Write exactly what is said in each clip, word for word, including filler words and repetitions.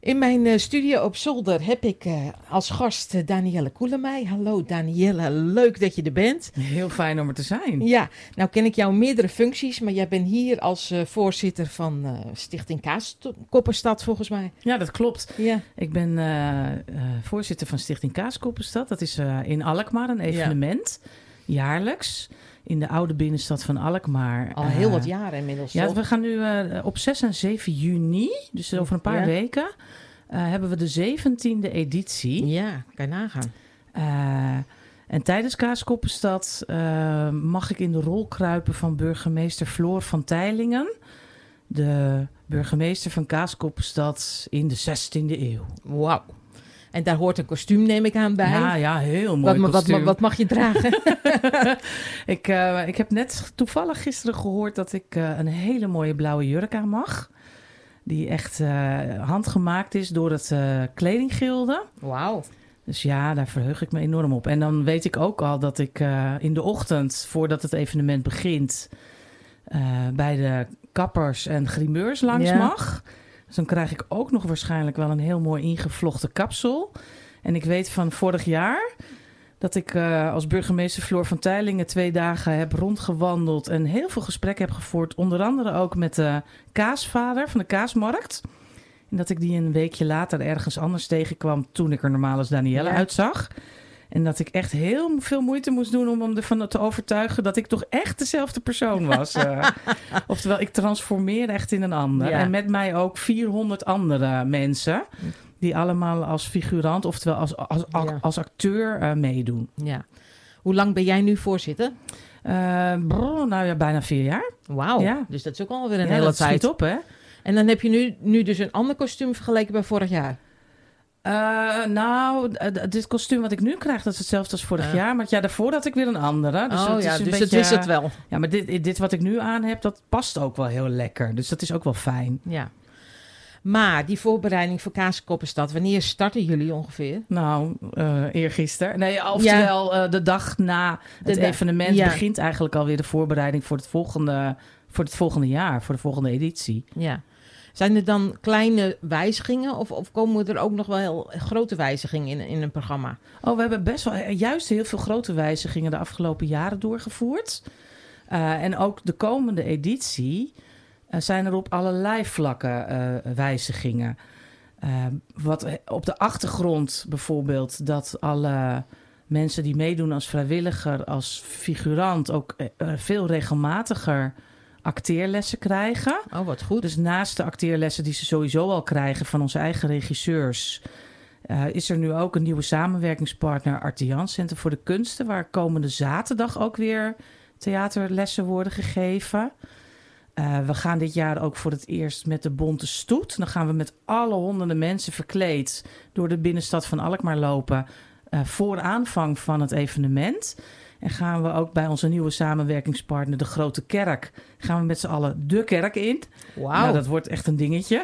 In mijn uh, studio op zolder heb ik uh, als gast uh, Danielle Koelemij. Hallo Danielle, leuk dat je er bent. Heel fijn om er te zijn. Ja, nou ken ik jou in meerdere functies, maar jij bent hier als uh, voorzitter van uh, Stichting Kaaskoppenstad volgens mij. Ja, dat klopt. Ja. Ik ben uh, uh, voorzitter van Stichting Kaaskoppenstad. Dat is uh, in Alkmaar een evenement, ja. jaarlijks. In de oude binnenstad van Alkmaar. Al heel uh, wat jaren inmiddels. Ja, toch? We gaan nu uh, op zes en zeven juni, dus over een paar ja. weken, uh, hebben we de zeventiende editie. Ja, kan je nagaan. Uh, en tijdens Kaaskoppenstad uh, mag ik in de rol kruipen van burgemeester Floor van Teylingen. De burgemeester van Kaaskoppenstad in de zestiende eeuw. Wauw. En daar hoort een kostuum, neem ik aan, bij. Ja, ja, heel mooi wat, kostuum. Wat, wat, wat mag je dragen? ik, uh, ik heb net toevallig gisteren gehoord dat ik uh, een hele mooie blauwe jurk aan mag. Die echt uh, handgemaakt is door het uh, kledinggilde. Wauw. Dus ja, daar verheug ik me enorm op. En dan weet ik ook al dat ik uh, in de ochtend, voordat het evenement begint, uh, bij de kappers en grimeurs langs ja. mag. Dus dan krijg ik ook nog waarschijnlijk wel een heel mooi ingevlochten kapsel. En ik weet van vorig jaar dat ik uh, als burgemeester Floor van Teylingen twee dagen heb rondgewandeld en heel veel gesprekken heb gevoerd. Onder andere ook met de kaasvader van de kaasmarkt. En dat ik die een weekje later ergens anders tegenkwam toen ik er normaal als Danielle ja. uitzag. En dat ik echt heel veel moeite moest doen om hem ervan te overtuigen dat ik toch echt dezelfde persoon was. uh, oftewel, ik transformeerde echt in een ander. Ja. En met mij ook vierhonderd andere mensen die allemaal als figurant, oftewel als, als, als, ja. als acteur uh, meedoen. Ja. Hoe lang ben jij nu voorzitter? Uh, bro, nou ja, bijna vier jaar. Wauw, ja. Dus dat is ook alweer een ja, hele dat tijd. schiet op, hè? En dan heb je nu, nu dus een ander kostuum vergeleken bij vorig jaar. Uh, nou, uh, dit kostuum wat ik nu krijg, dat is hetzelfde als vorig uh. jaar. Maar ja, daarvoor had ik weer een andere. Dus oh dat ja, is een dus beetje, dat is het wel. Ja, maar dit, dit wat ik nu aan heb, dat past ook wel heel lekker. Dus dat is ook wel fijn. Ja. Maar die voorbereiding voor Kaaskoppenstad, wanneer starten jullie ongeveer? Nou, uh, eergisteren. Nee, oftewel ja. uh, de dag na het de, evenement ja. begint eigenlijk alweer de voorbereiding voor het volgende, voor het volgende jaar, voor de volgende editie. Ja. Zijn er dan kleine wijzigingen of, of komen er ook nog wel heel grote wijzigingen in, in een programma? Oh, we hebben best wel juist heel veel grote wijzigingen de afgelopen jaren doorgevoerd. Uh, en ook de komende editie uh, zijn er op allerlei vlakken uh, wijzigingen. Uh, wat op de achtergrond bijvoorbeeld dat alle mensen die meedoen als vrijwilliger, als figurant ook uh, veel regelmatiger acteerlessen krijgen. Oh, wat goed. Dus naast de acteerlessen die ze sowieso al krijgen van onze eigen regisseurs, Uh, is er nu ook een nieuwe samenwerkingspartner, Artian Centrum voor de Kunsten, waar komende zaterdag ook weer theaterlessen worden gegeven. Uh, we gaan dit jaar ook voor het eerst met de Bonte Stoet. Dan gaan we met alle honderden mensen verkleed door de binnenstad van Alkmaar lopen uh, voor aanvang van het evenement. En gaan we ook bij onze nieuwe samenwerkingspartner, de Grote Kerk, gaan we met z'n allen de kerk in. Wauw. Nou, dat wordt echt een dingetje.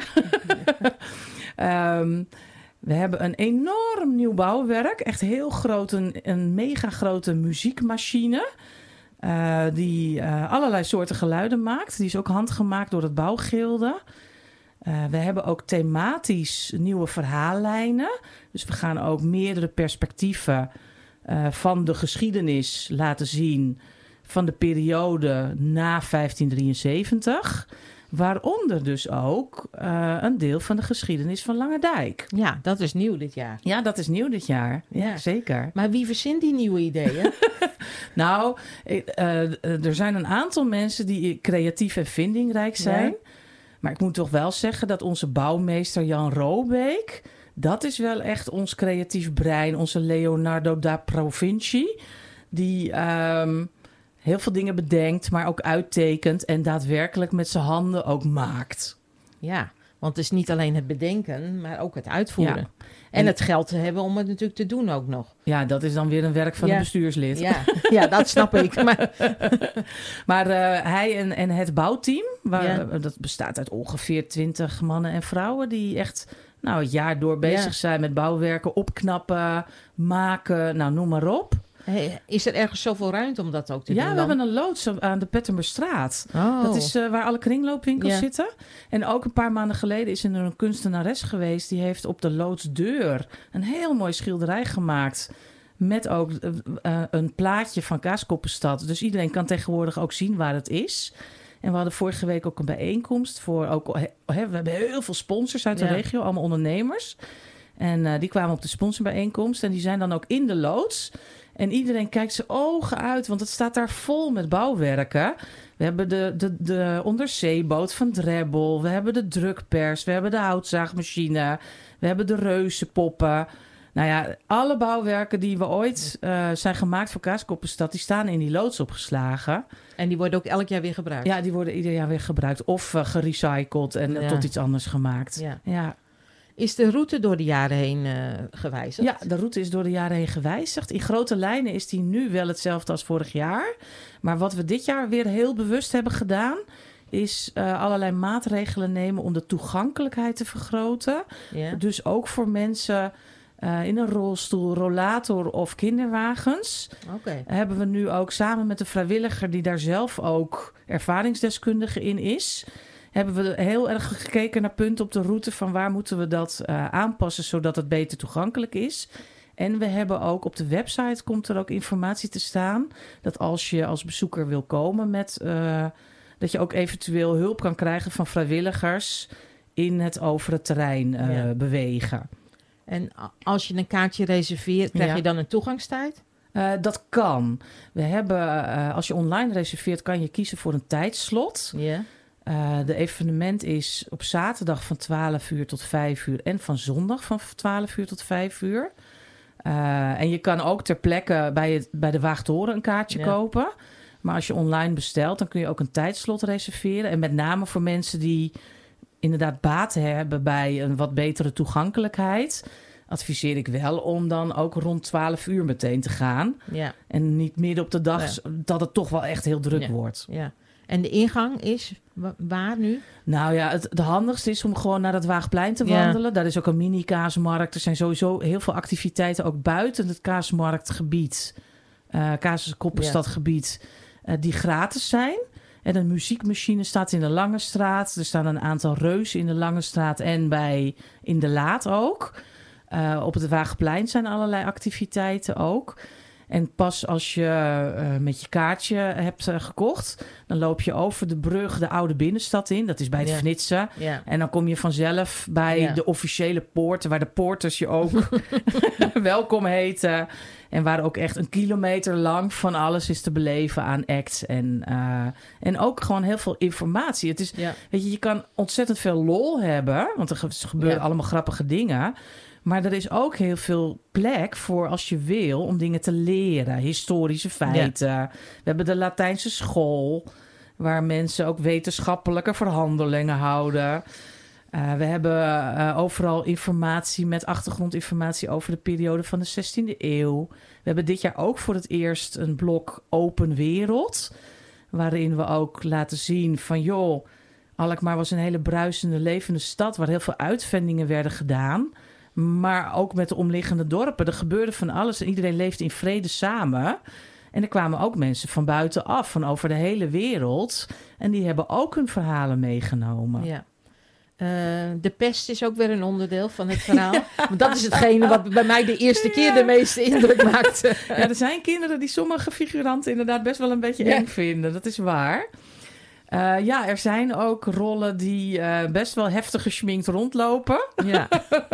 um, we hebben een enorm nieuw bouwwerk. Echt heel groot, een, een mega grote muziekmachine. Uh, die uh, allerlei soorten geluiden maakt. Die is ook handgemaakt door het bouwgilde. Uh, we hebben ook thematisch nieuwe verhaallijnen. Dus we gaan ook meerdere perspectieven Uh, van de geschiedenis laten zien van de periode na vijftien drieënzeventig. Waaronder dus ook uh, een deel van de geschiedenis van Langendijk. Ja, dat is nieuw dit jaar. Ja, dat is nieuw dit jaar. Ja, ja. Zeker. Maar wie verzint die nieuwe ideeën? nou, uh, er zijn een aantal mensen die creatief en vindingrijk zijn. Ja. Maar ik moet toch wel zeggen dat onze bouwmeester Jan Robeek, dat is wel echt ons creatief brein, onze Leonardo da Provinci, die um, heel veel dingen bedenkt, maar ook uittekent en daadwerkelijk met zijn handen ook maakt. Ja, want het is niet alleen het bedenken, maar ook het uitvoeren. Ja. En, en het geld te hebben om het natuurlijk te doen ook nog. Ja, dat is dan weer een werk van ja. een bestuurslid. Ja, ja, dat snap ik. Maar, maar uh, hij en, en het bouwteam, waar, ja. dat bestaat uit ongeveer twintig mannen en vrouwen die echt nou, het jaar door bezig ja. zijn met bouwwerken, opknappen, maken, nou noem maar op. Hey, is er ergens zoveel ruimte om dat ook te ja, doen? Ja, we dan? hebben een loods aan de Pettenberstraat. Oh. Dat is uh, waar alle kringloopwinkels ja. zitten. En ook een paar maanden geleden is er een kunstenares geweest. Die heeft op de loodsdeur een heel mooi schilderij gemaakt. Met ook uh, uh, een plaatje van Kaaskoppenstad. Dus iedereen kan tegenwoordig ook zien waar het is. En we hadden vorige week ook een bijeenkomst voor ook. He, we hebben heel veel sponsors uit de ja. regio, allemaal ondernemers. En uh, die kwamen op de sponsorbijeenkomst. En die zijn dan ook in de loods. En iedereen kijkt zijn ogen uit, want het staat daar vol met bouwwerken. We hebben de, de, de onderzeeboot van Drebbel. We hebben de drukpers. We hebben de houtzaagmachine. We hebben de reuzenpoppen. Nou ja, alle bouwwerken die we ooit uh, zijn gemaakt voor Kaaskoppenstad, die staan in die loods opgeslagen. En die worden ook elk jaar weer gebruikt? Ja, die worden ieder jaar weer gebruikt. Of uh, gerecycled en ja. tot iets anders gemaakt. Ja. ja. Is de route door de jaren heen uh, gewijzigd? Ja, de route is door de jaren heen gewijzigd. In grote lijnen is die nu wel hetzelfde als vorig jaar. Maar wat we dit jaar weer heel bewust hebben gedaan, is uh, allerlei maatregelen nemen om de toegankelijkheid te vergroten. Ja. Dus ook voor mensen uh, in een rolstoel, rollator of kinderwagens. Okay. Hebben we nu ook samen met de vrijwilliger die daar zelf ook ervaringsdeskundige in is, hebben we heel erg gekeken naar punten op de route van waar moeten we dat uh, aanpassen zodat het beter toegankelijk is. En we hebben ook op de website komt er ook informatie te staan dat als je als bezoeker wil komen met uh, dat je ook eventueel hulp kan krijgen van vrijwilligers in het over het terrein uh, ja. bewegen. En als je een kaartje reserveert, krijg ja. je dan een toegangstijd? Uh, dat kan. We hebben, uh, als je online reserveert, kan je kiezen voor een tijdslot. Ja. Uh, de evenement is op zaterdag van twaalf uur tot vijf uur en van zondag van twaalf uur tot vijf uur. Uh, en je kan ook ter plekke bij, het, bij de Waagtoren een kaartje ja. kopen. Maar als je online bestelt, dan kun je ook een tijdslot reserveren. En met name voor mensen die inderdaad baat hebben bij een wat betere toegankelijkheid, adviseer ik wel om dan ook rond twaalf uur meteen te gaan. Ja. En niet midden op de dag ja. dat het toch wel echt heel druk ja. wordt. Ja. En de ingang is waar nu? Nou ja, het de handigste is om gewoon naar het Waagplein te wandelen. Ja. Daar is ook een mini-kaasmarkt. Er zijn sowieso heel veel activiteiten ook buiten het kaasmarktgebied, uh, Kaaskoppenstadgebied, uh, die gratis zijn. En een muziekmachine staat in de Lange Straat. Er staan een aantal reuzen in de Lange Straat en bij in de Laat ook. Uh, op het Waagplein zijn allerlei activiteiten ook. En pas als je uh, met je kaartje hebt uh, gekocht, dan loop je over de brug de oude binnenstad in. Dat is bij het ja. Fnitsen. Ja. En dan kom je vanzelf bij ja. de officiële poorten, waar de poorters je ook welkom heten. En waar ook echt een kilometer lang van alles is te beleven aan acts. En, uh, en ook gewoon heel veel informatie. Het is, ja. weet je, je kan ontzettend veel lol hebben, want er gebeuren ja. allemaal grappige dingen. Maar er is ook heel veel plek voor als je wil om dingen te leren. Historische feiten. Ja. We hebben de Latijnse school, waar mensen ook wetenschappelijke verhandelingen houden. Uh, we hebben uh, overal informatie met achtergrondinformatie over de periode van de zestiende eeuw. We hebben dit jaar ook voor het eerst een blok Open Wereld, waarin we ook laten zien van joh, Alkmaar was een hele bruisende, levende stad waar heel veel uitvindingen werden gedaan. Maar ook met de omliggende dorpen. Er gebeurde van alles en iedereen leefde in vrede samen. En er kwamen ook mensen van buitenaf, van over de hele wereld. En die hebben ook hun verhalen meegenomen. Ja. Uh, de pest is ook weer een onderdeel van het verhaal. Ja. Want dat is hetgene wat bij mij de eerste keer ja. de meeste indruk maakte. Ja, er zijn kinderen die sommige figuranten inderdaad best wel een beetje ja. eng vinden. Dat is waar. Uh, ja, er zijn ook rollen die uh, best wel heftig geschminkt rondlopen. Ja.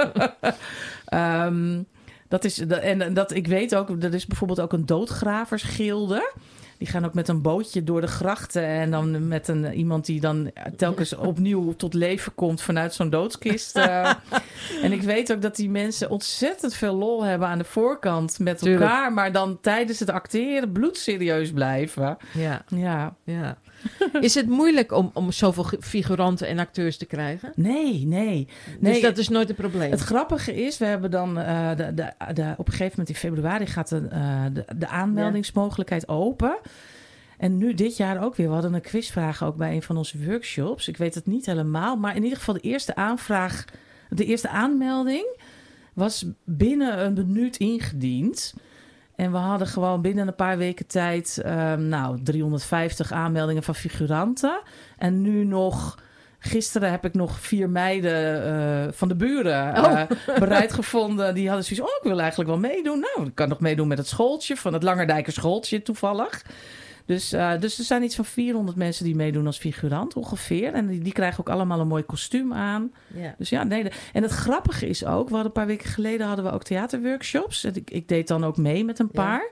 um, dat is, en dat, ik weet ook, er is bijvoorbeeld ook een doodgraversgilde. Die gaan ook met een bootje door de grachten en dan met een, iemand die dan telkens opnieuw tot leven komt vanuit zo'n doodskist. Uh, en ik weet ook dat die mensen ontzettend veel lol hebben aan de voorkant met Tuurlijk. elkaar, maar dan tijdens het acteren bloedserieus blijven. Ja. Ja. Ja. Is het moeilijk om, om zoveel figuranten en acteurs te krijgen? Nee, nee. Dus nee. dat is nooit een probleem? Het grappige is, we hebben dan uh, de, de, de, op een gegeven moment in februari gaat de, uh, de, de aanmeldingsmogelijkheid ja. open. En nu dit jaar ook weer. We hadden een quizvraag ook bij een van onze workshops. Ik weet het niet helemaal, maar in ieder geval de eerste aanvraag, de eerste aanmelding was binnen een minuut ingediend. En we hadden gewoon binnen een paar weken tijd... Um, nou, driehonderdvijftig aanmeldingen van figuranten. En nu nog... Gisteren heb ik nog vier meiden uh, van de buren uh, oh. bereid gevonden. Die hadden zoiets, oh, ik wil eigenlijk wel meedoen. Nou, ik kan nog meedoen met het schooltje, van het Langerdijker schooltje toevallig. Dus, uh, dus er zijn iets van vierhonderd mensen die meedoen als figurant ongeveer. En die, die krijgen ook allemaal een mooi kostuum aan. Ja. Dus ja, nee. De, en het grappige is ook, we hadden een paar weken geleden hadden we ook theaterworkshops. En ik, ik deed dan ook mee met een paar.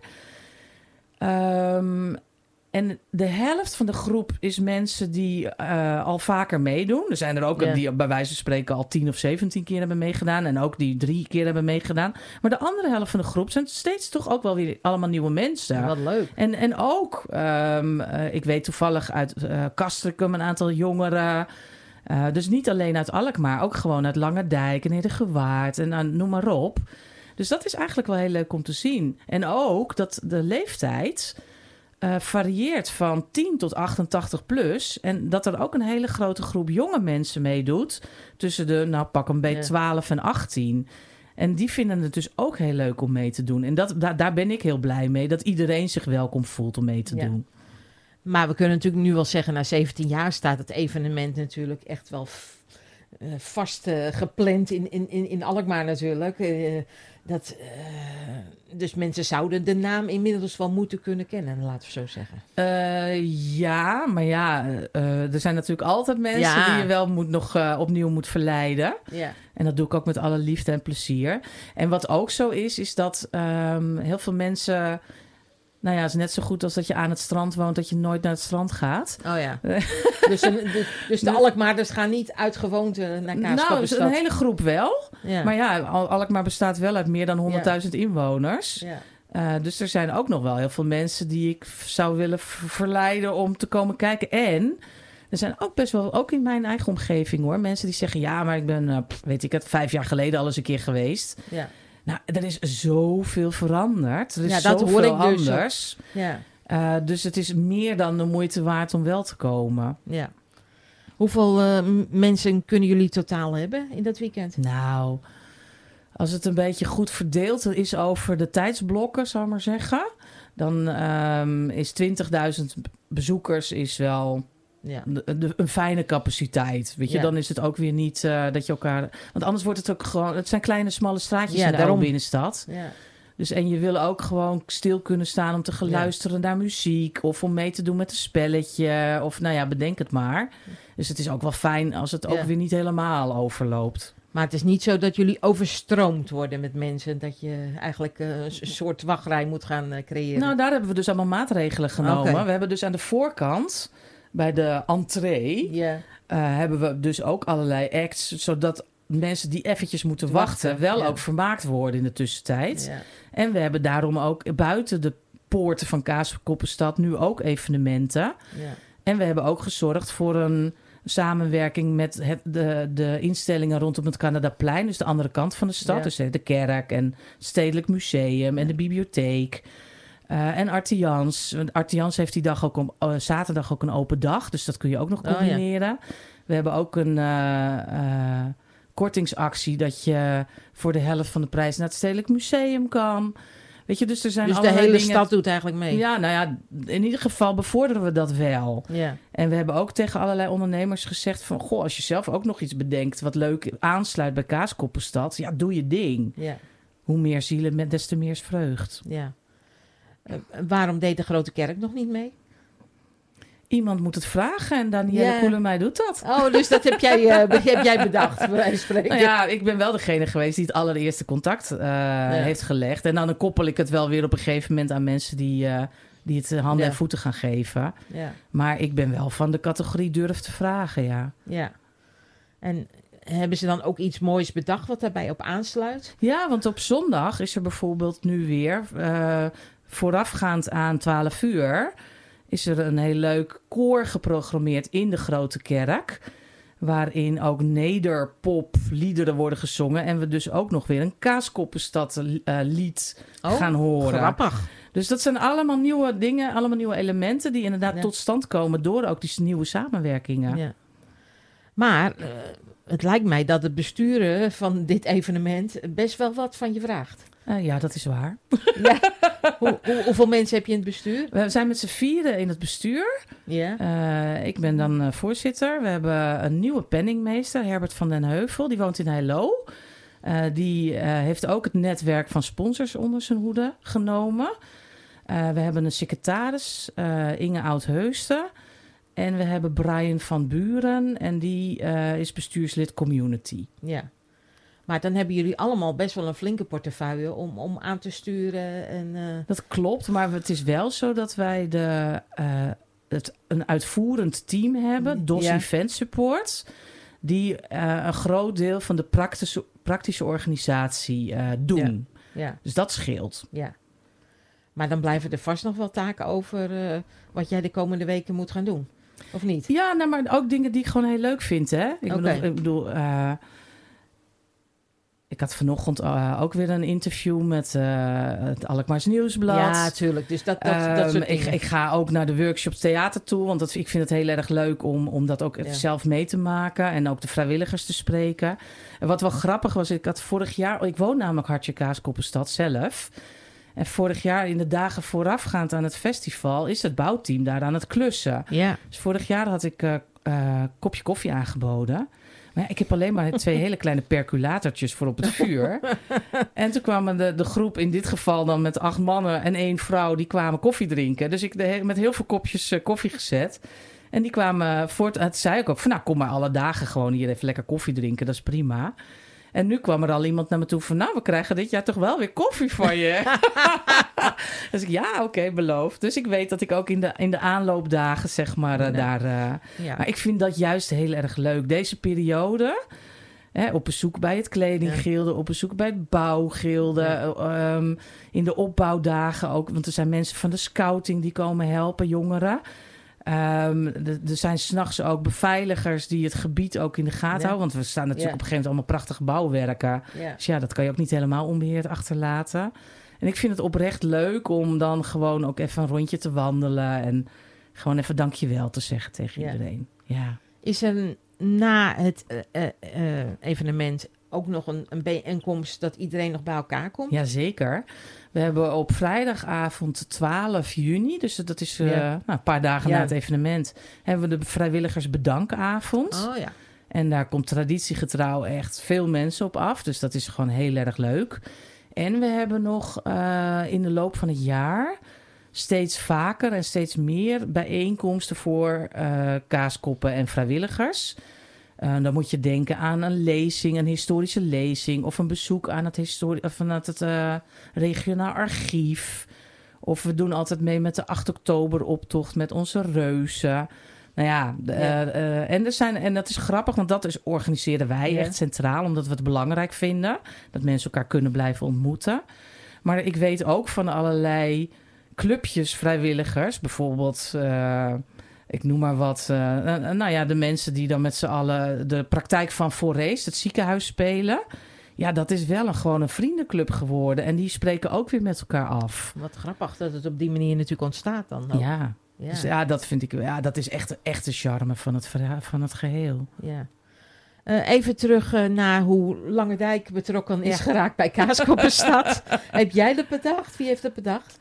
Ja. Um, En de helft van de groep is mensen die uh, al vaker meedoen. Er zijn er ook yeah. die bij wijze van spreken al tien of zeventien keer hebben meegedaan. En ook die drie keer hebben meegedaan. Maar de andere helft van de groep zijn steeds toch ook wel weer allemaal nieuwe mensen. Ja, wat leuk. En, en ook, um, uh, ik weet toevallig uit uh, Castricum een aantal jongeren. Uh, dus niet alleen uit Alkmaar, ook gewoon uit Langerdijk en Heerdegewaard en uh, noem maar op. Dus dat is eigenlijk wel heel leuk om te zien. En ook dat de leeftijd... Uh, varieert van tien tot achtentachtig plus. En dat er ook een hele grote groep jonge mensen meedoet. Tussen de, nou pak een beetje twaalf en achttien. En die vinden het dus ook heel leuk om mee te doen. En dat, da- daar ben ik heel blij mee. Dat iedereen zich welkom voelt om mee te ja. doen. Maar we kunnen natuurlijk nu wel zeggen... na zeventien jaar staat het evenement natuurlijk echt wel... F- uh, vast uh, gepland in, in, in, in Alkmaar natuurlijk... Uh, Dat, uh, dus mensen zouden de naam inmiddels wel moeten kunnen kennen, laten we zo zeggen. Uh, ja, maar ja, uh, er zijn natuurlijk altijd mensen ja. die je wel moet nog uh, opnieuw moet verleiden. Ja. En dat doe ik ook met alle liefde en plezier. En wat ook zo is, is dat um, heel veel mensen... Nou ja, het is net zo goed als dat je aan het strand woont... dat je nooit naar het strand gaat. Oh ja. dus, een, de, dus de Alkmaarders gaan niet uit gewoonte naar Kaaskoppenstad? Nou, een hele groep wel. Ja. Maar ja, Alkmaar bestaat wel uit meer dan honderdduizend ja. inwoners. Ja. Uh, dus er zijn ook nog wel heel veel mensen... die ik zou willen verleiden om te komen kijken. En er zijn ook best wel, ook in mijn eigen omgeving hoor... mensen die zeggen, ja, maar ik ben, uh, weet ik het... vijf jaar geleden al eens een keer geweest... Ja. Nou, er is zoveel veranderd. Er is ja, dat zoveel hoor ik dus anders. Ja. Uh, dus het is meer dan de moeite waard om wel te komen. Ja. Hoeveel uh, m- mensen kunnen jullie totaal hebben in dat weekend? Nou, als het een beetje goed verdeeld is over de tijdsblokken, zou ik maar zeggen... dan um, is twintigduizend bezoekers is wel... Ja. De, de, een fijne capaciteit. Weet je, ja. dan is het ook weer niet uh, dat je elkaar... Want anders wordt het ook gewoon... Het zijn kleine, smalle straatjes ja, in de daarom... oude binnenstad. Ja. Dus en je wil ook gewoon stil kunnen staan om te gaan ja. luisteren naar muziek... of om mee te doen met een spelletje. Of nou ja, bedenk het maar. Dus het is ook wel fijn als het ja. ook weer niet helemaal overloopt. Maar het is niet zo dat jullie overstroomd worden met mensen... dat je eigenlijk uh, een soort wachtrij moet gaan uh, creëren. Nou, daar hebben we dus allemaal maatregelen genomen. Okay. We hebben dus aan de voorkant... bij de entree yeah. uh, hebben we dus ook allerlei acts... zodat mensen die eventjes moeten wachten... wachten wel ja. ook vermaakt worden in de tussentijd. Ja. En we hebben daarom ook buiten de poorten van Kaaskoppenstad... nu ook evenementen. Ja. En we hebben ook gezorgd voor een samenwerking... met het, de, de instellingen rondom het Canadaplein... dus de andere kant van de stad. Ja. Dus de kerk en het Stedelijk Museum en de bibliotheek... Uh, en Artians. Artians heeft die dag ook om, uh, zaterdag ook een open dag. Dus dat kun je ook nog combineren. Oh, ja. We hebben ook een uh, uh, kortingsactie... dat je voor de helft van de prijs naar het Stedelijk Museum kan. Weet je, dus er zijn dus de hele dingen... stad doet eigenlijk mee? Ja, nou ja, in ieder geval bevorderen we dat wel. Ja. En we hebben ook tegen allerlei ondernemers gezegd van... goh, als je zelf ook nog iets bedenkt... wat leuk aansluit bij Kaaskoppenstad... ja, doe je ding. Ja. Hoe meer zielen, met des te meer is vreugd. Ja. Uh, waarom deed de Grote Kerk nog niet mee? Iemand moet het vragen en Danielle ja. Koelemij doet dat. Oh, dus dat heb jij, uh, heb jij bedacht, bij wijze van spreken. Nou ja, ik ben wel degene geweest die het allereerste contact uh, ja. heeft gelegd. En dan koppel ik het wel weer op een gegeven moment aan mensen die, uh, die het handen ja. en voeten gaan geven. Ja. Maar ik ben wel van de categorie durf te vragen, ja. Ja. En hebben ze dan ook iets moois bedacht wat daarbij op aansluit? Ja, want op zondag is er bijvoorbeeld nu weer... Uh, voorafgaand aan twaalf uur... is er een heel leuk koor geprogrammeerd in de Grote Kerk... waarin ook nederpop liederen worden gezongen... en we dus ook nog weer een Kaaskoppenstad uh, lied oh, gaan horen. Grappig. Dus dat zijn allemaal nieuwe dingen, allemaal nieuwe elementen... die inderdaad ja. tot stand komen door ook die nieuwe samenwerkingen. Ja. Maar uh, het lijkt mij dat het besturen van dit evenement best wel wat van je vraagt. Uh, ja, dat is waar. Ja. Hoe, hoe, hoeveel mensen heb je in het bestuur? We zijn met z'n vieren in het bestuur. Ja. Uh, ik ben dan uh, voorzitter. We hebben een nieuwe penningmeester, Herbert van den Heuvel. Die woont in Heilo. Uh, die uh, heeft ook het netwerk van sponsors onder zijn hoede genomen. Uh, we hebben een secretaris, uh, Inge Oud-Heusden. En we hebben Brian van Buren. En die uh, is bestuurslid community. Ja. Maar dan hebben jullie allemaal best wel een flinke portefeuille om, om aan te sturen. En, uh... Dat klopt, maar het is wel zo dat wij de, uh, het, een uitvoerend team hebben, D O S ja. Event Support, die uh, een groot deel van de praktische, praktische organisatie uh, doen. Ja. Ja. Dus dat scheelt. Ja. Maar dan blijven er vast nog wel taken over uh, wat jij de komende weken moet gaan doen. Of niet? Ja, nou, maar ook dingen die ik gewoon heel leuk vind. Hè? Ik okay. bedoel... Ik bedoel uh, Ik had vanochtend uh, ook weer een interview met uh, het Alkmaars Nieuwsblad. Ja, tuurlijk. Dus dat, dat, um, dat soort dingen. Ik, ik ga ook naar de workshop theater toe. Want dat, ik vind het heel erg leuk om, om dat ook ja. zelf mee te maken. En ook de vrijwilligers te spreken. En wat wel grappig was, ik had vorig jaar... Ik woon namelijk Hartje Kaaskoppenstad zelf. En vorig jaar, in de dagen voorafgaand aan het festival... is het bouwteam daar aan het klussen. Ja. Dus vorig jaar had ik een uh, uh, kopje koffie aangeboden... Maar ja, ik heb alleen maar twee hele kleine percolatortjes voor op het vuur. En toen kwamen de, de groep, in dit geval dan met acht mannen en één vrouw... die kwamen koffie drinken. Dus ik heb met heel veel kopjes uh, koffie gezet. En die kwamen voort... Het zei ik ook van, nou, kom maar alle dagen gewoon hier even lekker koffie drinken. Dat is prima. En nu kwam er al iemand naar me toe van... nou, we krijgen dit jaar toch wel weer koffie van je. Dus ik, ja, oké, okay, beloofd. Dus ik weet dat ik ook in de, in de aanloopdagen, zeg maar, uh, nee. daar... Uh, ja. Maar ik vind dat juist heel erg leuk. Deze periode, hè, op bezoek bij het kledinggilde... Ja. op bezoek bij het bouwgilde... Ja. Um, in de opbouwdagen ook. Want er zijn mensen van de scouting die komen helpen, jongeren... Um, er zijn 's nachts ook beveiligers die het gebied ook in de gaten ja. houden. Want we staan natuurlijk ja. op een gegeven moment allemaal prachtige bouwwerken. Ja. Dus ja, dat kan je ook niet helemaal onbeheerd achterlaten. En ik vind het oprecht leuk om dan gewoon ook even een rondje te wandelen. En gewoon even dankjewel te zeggen tegen ja. iedereen. Ja. Is er na het uh, uh, evenement ook nog een, een bijeenkomst dat iedereen nog bij elkaar komt? Jazeker. We hebben op vrijdagavond twaalf juni, dus dat is uh, ja. nou, een paar dagen ja. na het evenement, hebben we de vrijwilligers bedankavond. Oh ja. En daar komt traditiegetrouw echt veel mensen op af. Dus dat is gewoon heel erg leuk. En we hebben nog uh, in de loop van het jaar steeds vaker en steeds meer bijeenkomsten voor uh, kaaskoppen en vrijwilligers. Uh, dan moet je denken aan een lezing, een historische lezing... of een bezoek aan het, histori- of aan het uh, regionaal archief. Of we doen altijd mee met de acht oktober optocht met onze reuzen. Nou ja, uh, ja. Uh, en, er zijn, en dat is grappig, want dat is, organiseren wij ja. echt centraal... omdat we het belangrijk vinden dat mensen elkaar kunnen blijven ontmoeten. Maar ik weet ook van allerlei clubjes vrijwilligers, bijvoorbeeld... Uh, Ik noem maar wat. Uh, nou ja, de mensen die dan met z'n allen de praktijk van Forest, het ziekenhuis, spelen. Ja, dat is wel een, gewoon een vriendenclub geworden. En die spreken ook weer met elkaar af. Wat grappig dat het op die manier natuurlijk ontstaat dan. Ook. Ja. Ja. Dus ja, dat vind ik. Ja, dat is echt, echt de charme van het, van het geheel. Ja. Uh, even terug uh, naar hoe Langendijk betrokken is ja. geraakt bij Kaaskoppenstad. Heb jij dat bedacht? Wie heeft dat bedacht?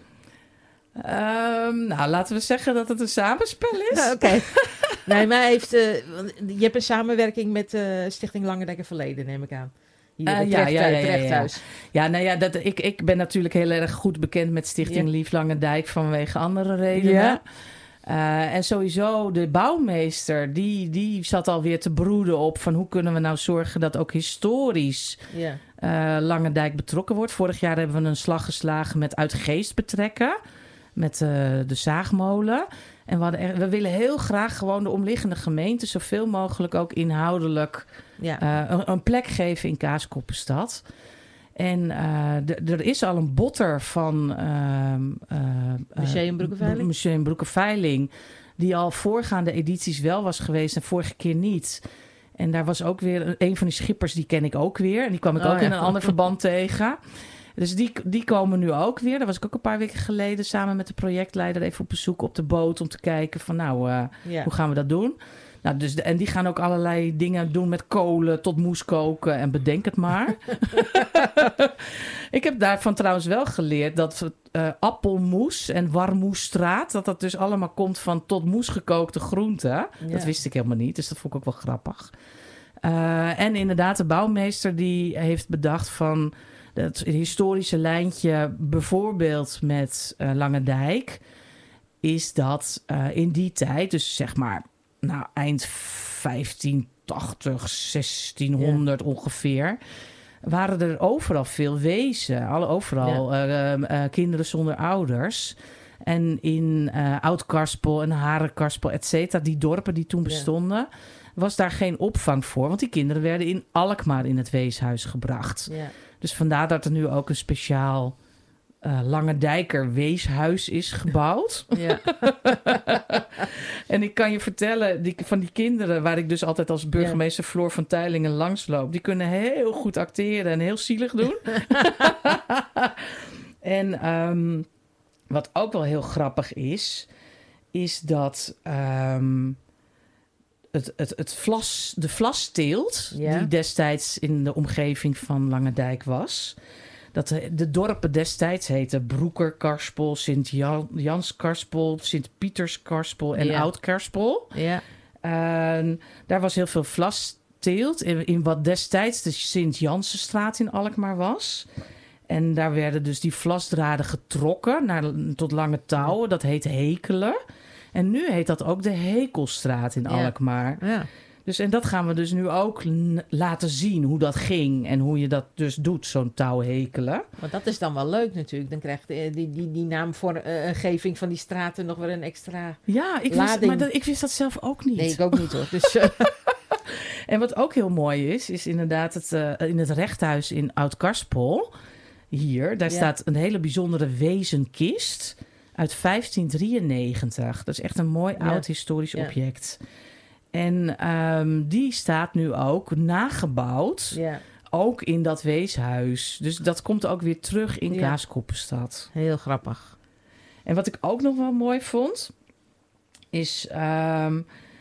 Um, nou, laten we zeggen dat het een samenspel is. Oké. Okay. Nee, maar heeft, uh, je hebt een samenwerking met uh, Stichting Langendijk en Verleden, neem ik aan. Hier, uh, het ja, recht, ja, ja, Rechthuis. Ja, ja. ja, nou ja, dat, ik, ik ben natuurlijk heel erg goed bekend met Stichting ja. Lief Langendijk vanwege andere redenen. Ja. Uh, en sowieso de bouwmeester, die, die zat alweer te broeden op van hoe kunnen we nou zorgen dat ook historisch ja. uh, Langendijk betrokken wordt. Vorig jaar hebben we een slag geslagen met uit Geest betrekken. Met uh, de zaagmolen. En we, hadden er, we willen heel graag gewoon de omliggende gemeenten zoveel mogelijk ook inhoudelijk ja. uh, een, een plek geven in Kaaskoppenstad. En uh, d- er is al een botter van uh, uh, Museum Broekenveiling. Museum Broekenveiling, die al voorgaande edities wel was geweest en vorige keer niet. En daar was ook weer een, een van die schippers, die ken ik ook weer. En die kwam ik oh, ook ja. in een ander verband tegen. Dus die, die komen nu ook weer. Daar was ik ook een paar weken geleden samen met de projectleider even op bezoek op de boot om te kijken van nou, uh, yeah. hoe gaan we dat doen? Nou, dus de, en die gaan ook allerlei dingen doen met kolen tot moes koken en bedenk het maar. Ik heb daarvan trouwens wel geleerd dat uh, appelmoes en warmoesstraat, dat dat dus allemaal komt van tot moes gekookte groenten. Ja. Dat wist ik helemaal niet, dus dat vond ik ook wel grappig. Uh, en inderdaad, de bouwmeester die heeft bedacht van het historische lijntje bijvoorbeeld met uh, Langendijk, is dat uh, in die tijd, dus zeg maar nou, eind vijftientachtig, zestienhonderd ja. ongeveer, waren er overal veel wezen. Alle, overal ja. uh, uh, kinderen zonder ouders. En in uh, Oud-Karspel en Harenkarspel, et cetera, die dorpen die toen bestonden, ja. was daar geen opvang voor. Want die kinderen werden in Alkmaar in het weeshuis gebracht. Ja. Dus vandaar dat er nu ook een speciaal uh, Langendijker weeshuis is gebouwd. Ja. En ik kan je vertellen, die, van die kinderen waar ik dus altijd als burgemeester ja. Floor van Teylingen langsloop, die kunnen heel goed acteren en heel zielig doen. En um, wat ook wel heel grappig is, is dat um, het, het, het vlas, de vlasteelt, ja. die destijds in de omgeving van Langendijk was, dat de, de dorpen destijds heten Broekerkarspel, Sint-Janskarspel, Sint-Pieterskarspel en ja. Oud-Karspel. Ja. Uh, daar was heel veel vlasteelt in, in wat destijds de Sint-Jansenstraat in Alkmaar was. En daar werden dus die vlasdraden getrokken naar, tot lange touwen. Dat heet hekelen. En nu heet dat ook de Hekelstraat in Alkmaar. Ja. Ja. Dus, en dat gaan we dus nu ook n- laten zien, hoe dat ging. En hoe je dat dus doet, zo'n touw hekelen. Maar dat is dan wel leuk natuurlijk. Dan krijgt die, die, die, die naamvormgeving uh, van die straten nog weer een extra Ja, ik wist, maar dat, ik wist dat zelf ook niet. Nee, ik ook niet hoor. Dus, uh... En wat ook heel mooi is, is inderdaad het, uh, in het rechthuis in Oud-Karspel. Hier, daar ja. staat een hele bijzondere wezenkist uit vijftien drieënnegentig. Dat is echt een mooi ja. oud historisch ja. object. En um, die staat nu ook nagebouwd, ja. ook in dat weeshuis. Dus dat komt ook weer terug in ja. Kaaskoppenstad. Heel grappig. En wat ik ook nog wel mooi vond, is um,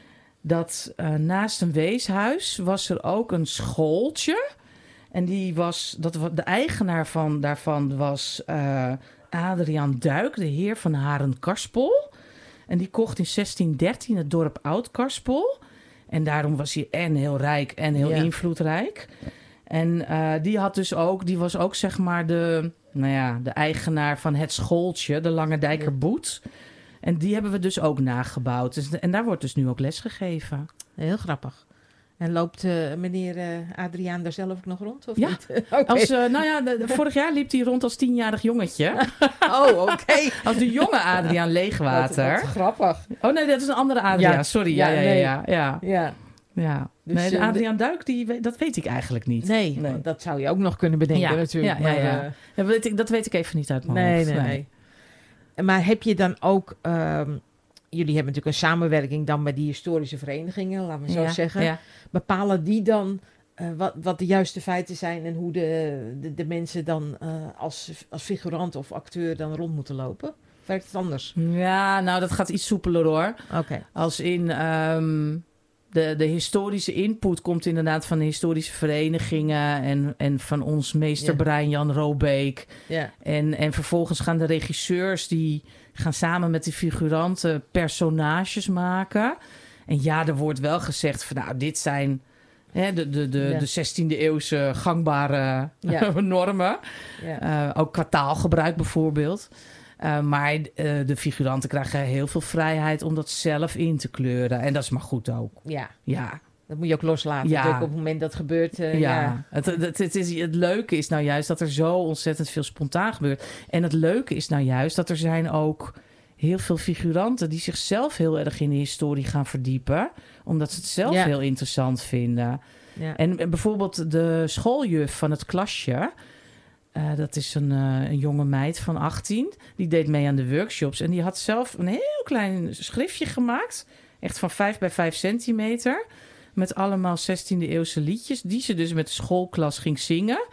dat uh, naast een weeshuis was er ook een schooltje. En die was, dat, de eigenaar van, daarvan was uh, Adriaan Duik, de heer van Harenkarspel. En die kocht in zestien dertien het dorp Oud-Karspel. En daarom was hij en heel rijk en heel ja. invloedrijk. En uh, die had dus ook, die was ook zeg maar de, nou ja, de eigenaar van het schooltje, de Langendijker ja. Boet. En die hebben we dus ook nagebouwd. Dus, en daar wordt dus nu ook les gegeven. Heel grappig. En loopt uh, meneer uh, Adriaan daar zelf ook nog rond? Of ja, niet? Okay. Als, uh, nou ja, de, de, vorig jaar liep hij rond als tienjarig jongetje. Oh, oké. Okay. Als de jonge Adriaan Leegwater. Wat, wat grappig. Oh nee, dat is een andere Adriaan. Ja, sorry. Ja, ja, ja. Nee. ja, ja. ja. ja. Dus, nee, de Adriaan Duik, die, dat weet ik eigenlijk niet. Nee, nee. Dat zou je ook nog kunnen bedenken ja, natuurlijk. Ja, maar, ja, ja. Uh, dat, weet ik, dat weet ik even niet uit mijn nee, hoofd. Nee, nee, nee. Maar heb je dan ook... Um, jullie hebben natuurlijk een samenwerking dan met die historische verenigingen, laten we zo ja, zeggen. Ja. Bepalen die dan uh, wat, wat de juiste feiten zijn en hoe de, de, de mensen dan uh, als, als figurant of acteur dan rond moeten lopen? Werkt het anders? Ja, nou dat gaat iets soepeler hoor. Okay. Als in um, de, de historische input komt inderdaad van de historische verenigingen en, en van ons meesterbrein ja. Jan Robeek. Ja. En, en vervolgens gaan de regisseurs die gaan samen met die figuranten personages maken. En ja, er wordt wel gezegd van nou, dit zijn hè, de, de, de, ja. de zestiende eeuwse gangbare ja. normen. Ja. Uh, ook qua taalgebruik bijvoorbeeld. Uh, maar uh, de figuranten krijgen heel veel vrijheid om dat zelf in te kleuren. En dat is maar goed ook. Ja. Ja. Dat moet je ook loslaten. Ja. Ook op het moment dat het gebeurt. Uh, ja. ja. Het, het, het, is, het leuke is nou juist dat er zo ontzettend veel spontaan gebeurt. En het leuke is nou juist dat er zijn ook heel veel figuranten die zichzelf heel erg in de historie gaan verdiepen. Omdat ze het zelf ja. heel interessant vinden. Ja. En, en bijvoorbeeld de schooljuf van het klasje. Uh, dat is een, uh, een jonge meid van achttien. Die deed mee aan de workshops. En die had zelf een heel klein schriftje gemaakt. Echt van vijf bij vijf centimeter. Met allemaal zestiende eeuwse liedjes. Die ze dus met de schoolklas ging zingen.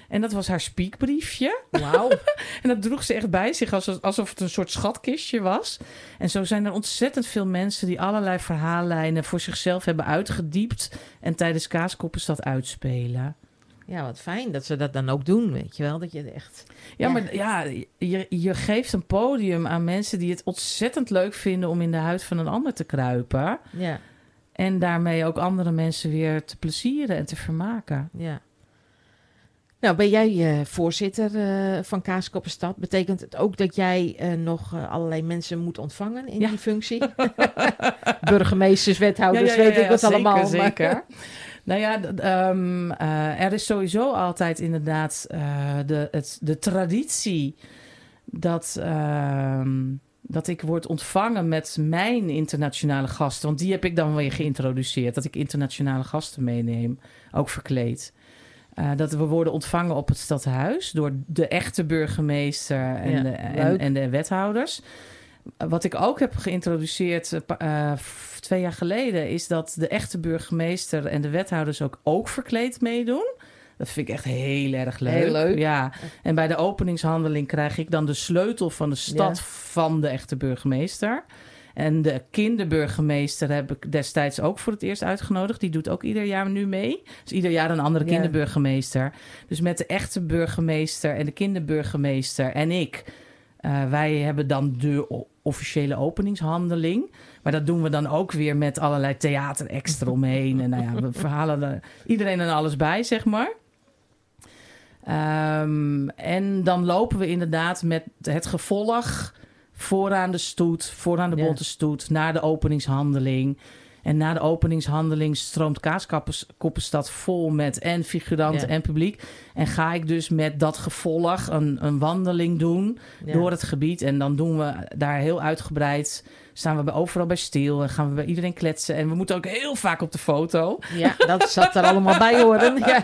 En dat was haar spiekbriefje. Wauw. En dat droeg ze echt bij zich alsof, alsof het een soort schatkistje was. En zo zijn er ontzettend veel mensen die allerlei verhaallijnen voor zichzelf hebben uitgediept en tijdens Kaaskoppenstad uitspelen. Ja, wat fijn dat ze dat dan ook doen, weet je wel. Dat je echt... Ja, Ja. maar ja, je, je geeft een podium aan mensen die het ontzettend leuk vinden om in de huid van een ander te kruipen. Ja, En daarmee ook andere mensen weer te plezieren en te vermaken. ja. Nou, ben jij eh, voorzitter eh, van Kaaskoppenstad? Betekent het ook dat jij eh, nog eh, allerlei mensen moet ontvangen in Ja. die functie? Burgemeesters, wethouders, Ja, ja, ja, weet ik ja, wat zeker, allemaal. maar- Zeker. Nou ja, d- um, uh, er is sowieso altijd inderdaad uh, de, het, de traditie dat, um, dat ik word ontvangen met mijn internationale gasten. Want die heb ik dan weer geïntroduceerd. Dat ik internationale gasten meeneem, ook verkleed. Uh, dat we worden ontvangen op het stadhuis door de echte burgemeester en, Ja, de, en, leuk. en de wethouders. Wat ik ook heb geïntroduceerd uh, uh, twee jaar geleden, is dat de echte burgemeester en de wethouders ook, ook verkleed meedoen. Dat vind ik echt heel erg leuk. Heel leuk. Ja. En bij de openingshandeling krijg ik dan de sleutel van de stad Ja. van de echte burgemeester. En de kinderburgemeester heb ik destijds ook voor het eerst uitgenodigd. Die doet ook ieder jaar nu mee. Dus ieder jaar een andere Ja. kinderburgemeester. Dus met de echte burgemeester en de kinderburgemeester en ik... Uh, wij hebben dan de o- officiële openingshandeling. Maar dat doen we dan ook weer met allerlei theateracts eromheen. En nou ja, we verhalen er iedereen en alles bij, zeg maar. Um, en dan lopen we inderdaad met het gevolg vooraan de stoet, vooraan de Ja. bonte stoet, naar de openingshandeling. En na de openingshandeling stroomt Kaaskoppenstad vol met en figuranten Ja. en publiek. En ga ik dus met dat gevolg een, een wandeling doen Ja. door het gebied. En dan doen we daar heel uitgebreid, staan we bij, overal bij stil en gaan we bij iedereen kletsen. En we moeten ook heel vaak op de foto. Ja, dat zat er allemaal bij horen. Ja.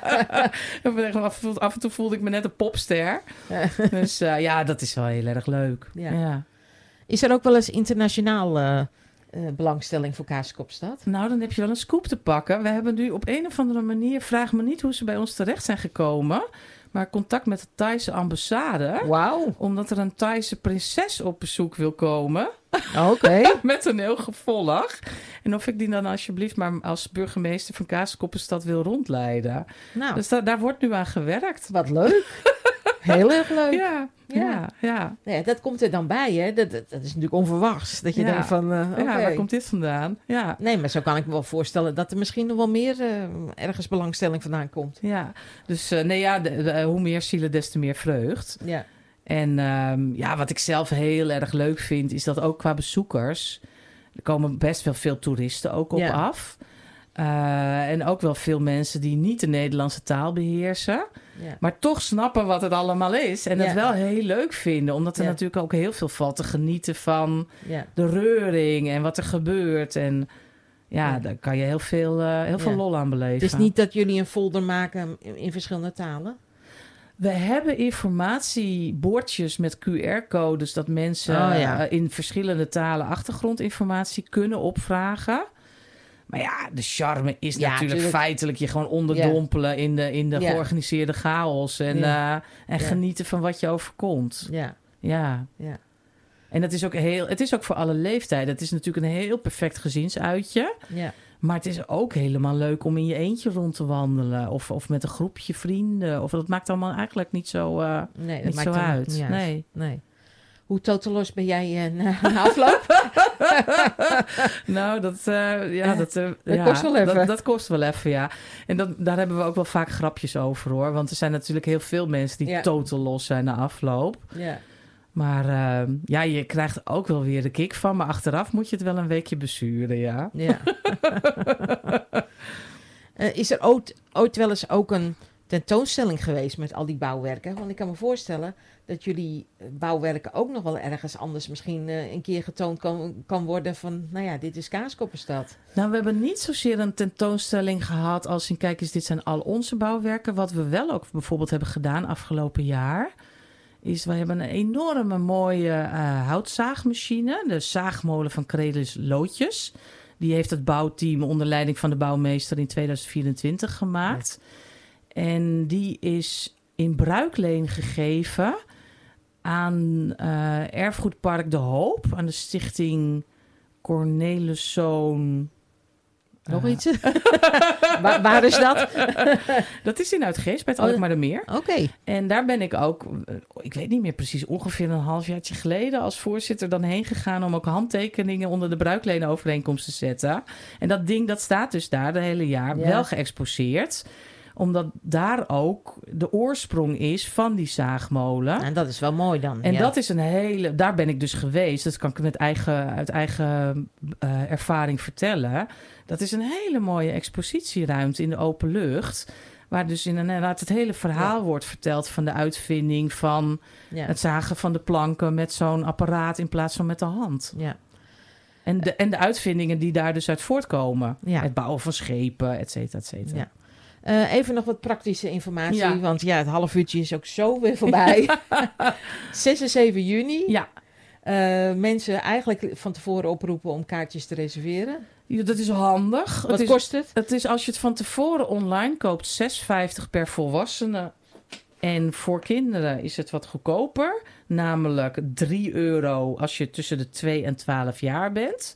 af, af en toe voelde ik me net een popster. Dus uh, ja, dat is wel heel erg leuk. Ja. Ja. Is er ook wel eens internationaal uh, uh, belangstelling voor Kaaskoppenstad? Nou, dan heb je wel een scoop te pakken. We hebben nu op een of andere manier, vraag me niet hoe ze bij ons terecht zijn gekomen, maar contact met de Thaise ambassade. Wauw. Omdat er een Thaise prinses op bezoek wil komen. Oké. Okay. Met een heel gevolg. En of ik die dan alsjeblieft maar als burgemeester van Kaaskoppenstad wil rondleiden. Nou, Dus da- daar wordt nu aan gewerkt. wat leuk. Heel erg leuk. Ja, ja, Ja. ja. Nou ja, dat komt er dan bij, hè? Dat, dat, dat is natuurlijk onverwachts. Dat je Ja. denkt van, uh, oké. Ja, waar komt dit vandaan? Ja. Nee, maar zo kan ik me wel voorstellen dat er misschien nog wel meer uh, ergens belangstelling vandaan komt. Ja, dus uh, nee, ja, de, de, hoe meer zielen, des te meer vreugd. Ja. En um, ja, wat ik zelf heel erg leuk vind, is dat ook qua bezoekers, er komen best wel veel toeristen ook op Ja. af. Uh, en ook wel veel mensen die niet de Nederlandse taal beheersen, Ja. maar toch snappen wat het allemaal is. En Ja. het wel heel leuk vinden, omdat er Ja. natuurlijk ook heel veel valt te genieten van Ja. de reuring en wat er gebeurt. En ja, Ja. daar kan je heel veel, uh, heel veel Ja. lol aan beleven. Het is niet dat jullie een folder maken in, in verschillende talen? We hebben informatiebordjes met Q R-codes dat mensen Oh, ja. uh, in verschillende talen achtergrondinformatie kunnen opvragen. Maar ja, de charme is Ja, natuurlijk tuurlijk. feitelijk je gewoon onderdompelen in de, in de Ja. georganiseerde chaos en, Ja. uh, en Ja. genieten van wat je overkomt. Ja. Ja. Ja. En dat is ook heel, het is ook voor alle leeftijden. Het is natuurlijk een heel perfect gezinsuitje. Ja. Maar het is ook helemaal leuk om in je eentje rond te wandelen. Of, of met een groepje vrienden. Of dat maakt allemaal eigenlijk niet zo, uh, Nee, dat niet maakt zo er uit. niet uit. Nee. nee. Hoe totelos ben jij uh, na, na afloop? Nou, dat, uh, ja, dat, uh, dat ja, kost wel even. Dat, dat kost wel even, ja. En dat, daar hebben we ook wel vaak grapjes over, hoor. Want er zijn natuurlijk heel veel mensen die Ja. totaal los zijn na afloop. Ja. Maar uh, ja, je krijgt ook wel weer de kick van. Maar achteraf moet je het wel een weekje bezuren, ja. Ja. uh, is er ooit, ooit wel eens ook een tentoonstelling geweest met al die bouwwerken? Want ik kan me voorstellen dat jullie bouwwerken ook nog wel ergens anders misschien uh, een keer getoond kan, kan worden van, nou ja, dit is Kaaskoppenstad. Nou, we hebben niet zozeer een tentoonstelling gehad als in, kijk eens, dit zijn al onze bouwwerken. Wat we wel ook bijvoorbeeld hebben gedaan afgelopen jaar, is we hebben een enorme mooie uh, houtzaagmachine, de zaagmolen van Crelis Loodjes. Die heeft het bouwteam onder leiding van de bouwmeester in tweeduizend vierentwintig gemaakt. Ja. En die is in bruikleen gegeven aan uh, Erfgoedpark De Hoop, aan de stichting Corneliszoon. Nog uh. iets? waar, waar is dat? Dat is in Uitgeest, bij het Alkmaardermeer. Oké. Okay. En daar ben ik ook, ik weet niet meer precies, ongeveer een halfjaartje geleden als voorzitter dan heen gegaan om ook handtekeningen onder de bruikleenovereenkomst te zetten. En dat ding, dat staat dus daar de hele jaar ja. wel geëxposeerd. Omdat daar ook de oorsprong is van die zaagmolen. En dat is wel mooi dan. En ja. dat is een hele... Daar ben ik dus geweest. Dat kan ik met eigen, uit eigen uh, ervaring vertellen. Dat is een hele mooie expositieruimte in de open lucht. Waar dus inderdaad het hele verhaal ja. wordt verteld van de uitvinding van ja. het zagen van de planken met zo'n apparaat in plaats van met de hand. Ja. En de, en de uitvindingen die daar dus uit voortkomen. Ja. Het bouwen van schepen, et cetera, et cetera. Ja. Uh, even nog wat praktische informatie, ja. want ja, het half uurtje is ook zo weer voorbij. zes en zeven juni. Ja. Uh, mensen eigenlijk van tevoren oproepen om kaartjes te reserveren. Ja, dat is handig. Wat het is, kost het? Het is als je het van tevoren online koopt, zes vijftig per volwassene. En voor kinderen is het wat goedkoper. Namelijk drie euro als je tussen de twee en twaalf jaar bent.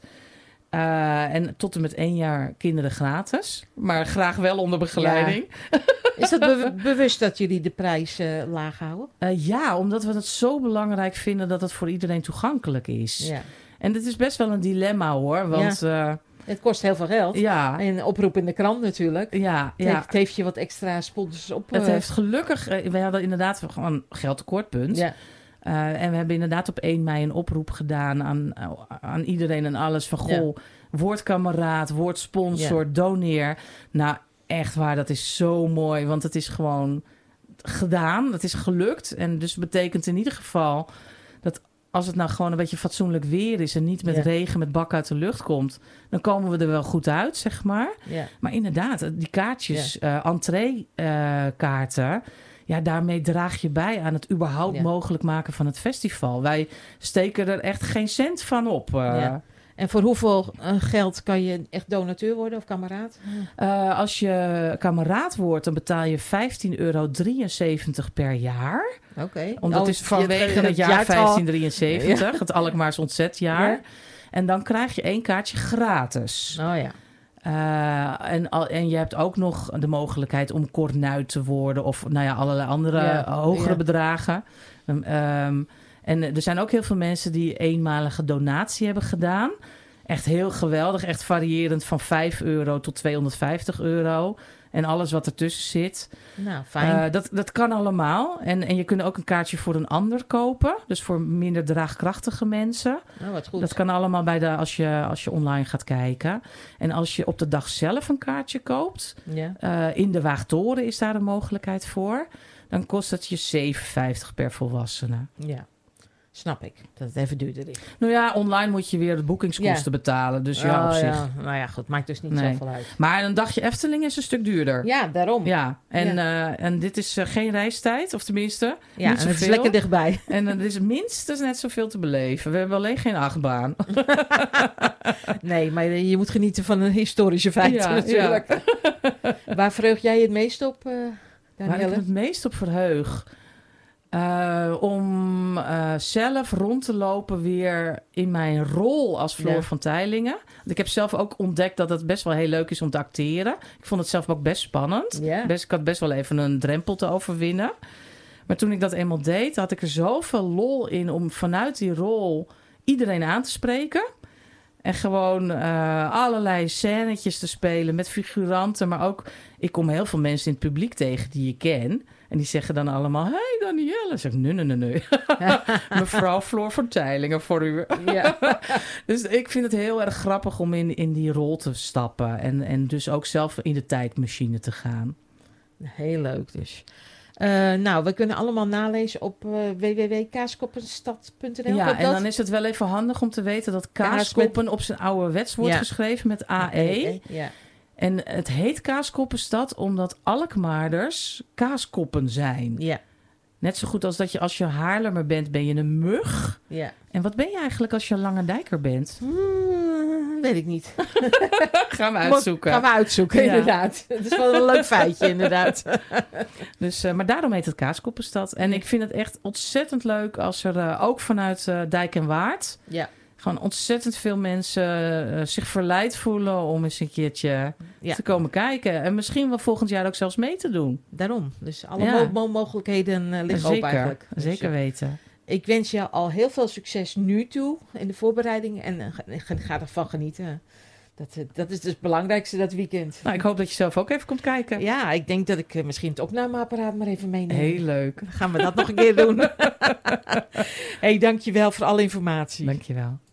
Uh, en tot en met één jaar kinderen gratis. Maar graag wel onder begeleiding. Ja. Is dat be- bewust dat jullie de prijs uh, laag houden? Uh, ja, omdat we het zo belangrijk vinden dat het voor iedereen toegankelijk is. Ja. En dit is best wel een dilemma hoor. Want ja. uh, het kost heel veel geld. Ja. En een oproep in de krant natuurlijk. Ja, het, ja. heeft, het heeft je wat extra sponsors op. Het uh, heeft gelukkig... Uh, wij hadden inderdaad gewoon geldtekortpunt. Ja. Uh, en we hebben inderdaad op één mei een oproep gedaan aan, uh, aan iedereen en alles. Van goh, ja. word kameraad, word sponsor, ja. doneer. Nou, echt waar, dat is zo mooi. Want het is gewoon gedaan. Het is gelukt. En dus betekent in ieder geval dat als het nou gewoon een beetje fatsoenlijk weer is en niet met ja. regen, met bak uit de lucht komt, dan komen we er wel goed uit, zeg maar. Ja. Maar inderdaad, die kaartjes, ja. uh, entree-kaarten... Uh, ja, daarmee draag je bij aan het überhaupt ja. mogelijk maken van het festival. Wij steken er echt geen cent van op. Uh. Ja. En voor hoeveel uh, geld kan je echt donateur worden of kameraad? Uh, als je kameraad wordt, dan betaal je vijftien euro drieënzeventig per jaar. Oké. Okay. Omdat het is vanwege het jaar vijftien drieënzeventig, ja. het Alkmaars ontzetjaar. Ja. En dan krijg je één kaartje gratis. Oh ja. Uh, en, en je hebt ook nog de mogelijkheid om kornuit te worden of nou ja, allerlei andere ja, hogere ja. bedragen. Um, um, en er zijn ook heel veel mensen die eenmalige donatie hebben gedaan. Echt heel geweldig, echt variërend van vijf euro tot tweehonderdvijftig euro. En alles wat ertussen zit. Nou, fijn. Uh, dat, dat kan allemaal. En, en je kunt ook een kaartje voor een ander kopen. Dus voor minder draagkrachtige mensen. Oh, wat goed. Dat kan allemaal bij de, als, je, als je online gaat kijken. En als je op de dag zelf een kaartje koopt. Ja. Uh, in de Waagtoren is daar een mogelijkheid voor. Dan kost het je zeven vijftig per volwassene. Ja. Snap ik, dat het even duurder is. Nou ja, online moet je weer de boekingskosten ja. betalen. Dus ja, oh, op zich. Ja. Nou ja, goed, maakt dus niet nee. zoveel uit. Maar een dagje Efteling is een stuk duurder. Ja, daarom. Ja, en, ja. Uh, en dit is uh, geen reistijd, of tenminste ja, niet en het is lekker dichtbij. En er uh, is minstens net zoveel te beleven. We hebben alleen geen achtbaan. Nee, maar je moet genieten van een historische feit ja, natuurlijk. Ja. Waar verheug jij je het meest op, uh, Danielle? Waar ik het meest op verheug? Uh, om uh, zelf rond te lopen weer in mijn rol als Floor ja. van Teylingen. Want ik heb zelf ook ontdekt dat het best wel heel leuk is om te acteren. Ik vond het zelf ook best spannend. Ja. Best, ik had best wel even een drempel te overwinnen. Maar toen ik dat eenmaal deed, had ik er zoveel lol in om vanuit die rol iedereen aan te spreken. En gewoon uh, allerlei scènetjes te spelen met figuranten. Maar ook, ik kom heel veel mensen in het publiek tegen die je ken. En die zeggen dan allemaal, hey Danielle. Dan zeg ik, nee, nee, nee, nee. Mevrouw Floor van Teylingen voor u. Ja. Dus ik vind het heel erg grappig om in, in die rol te stappen. En, en dus ook zelf in de tijdmachine te gaan. Heel leuk dus. Uh, nou, we kunnen allemaal nalezen op uh, w w w punt kaaskoppenstad punt n l. Ja, en dat? Dan is het wel even handig om te weten dat Kaaskoppen met... op zijn ouderwets wordt ja. geschreven met A E. Ja. En het heet Kaaskoppenstad omdat Alkmaarders kaaskoppen zijn. Ja. Net zo goed als dat je als je Haarlemmer bent, ben je een mug. Ja. En wat ben je eigenlijk als je een Langendijker bent? Hmm, weet ik niet. Gaan we uitzoeken. Gaan we uitzoeken, Ja. inderdaad. Het is wel een leuk feitje, inderdaad. Dus, uh, maar daarom heet het Kaaskoppenstad. En ik vind het echt ontzettend leuk als er uh, ook vanuit uh, Dijk en Waard... Ja. gewoon ontzettend veel mensen uh, zich verleid voelen om eens een keertje ja. te komen kijken. En misschien wel volgend jaar ook zelfs mee te doen. Daarom. Dus alle Ja. mo- mogelijkheden uh, liggen Zeker, open eigenlijk. Dus, zeker weten. Ik wens je al heel veel succes nu toe in de voorbereiding. En uh, ga, ga ervan genieten. Dat, dat is dus het belangrijkste dat weekend. Nou, ik hoop dat je zelf ook even komt kijken. Ja, ik denk dat ik uh, misschien het opnameapparaat maar even meeneem. Heel leuk. Dan gaan we dat nog een keer doen. Hé, hey, dankjewel voor alle informatie. Dankjewel.